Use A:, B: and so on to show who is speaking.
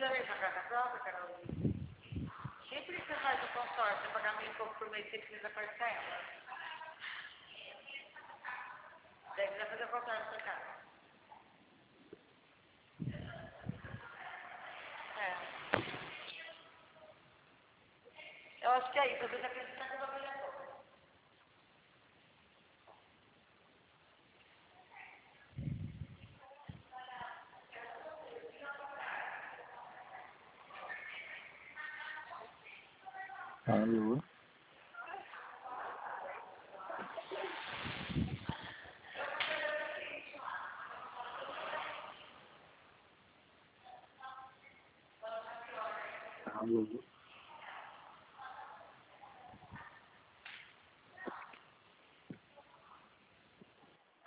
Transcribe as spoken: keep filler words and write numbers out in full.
A: precisa vir para casa própria, Carolzinha? Sempre que você faz o consórcio, pagar mil e pouco por mês, você precisa parcela. Daí você vai fazer o consórcio para casa. É. Eu acho que é isso, você acreditar que eu vou fazer a pouco.
B: Alô? Alô?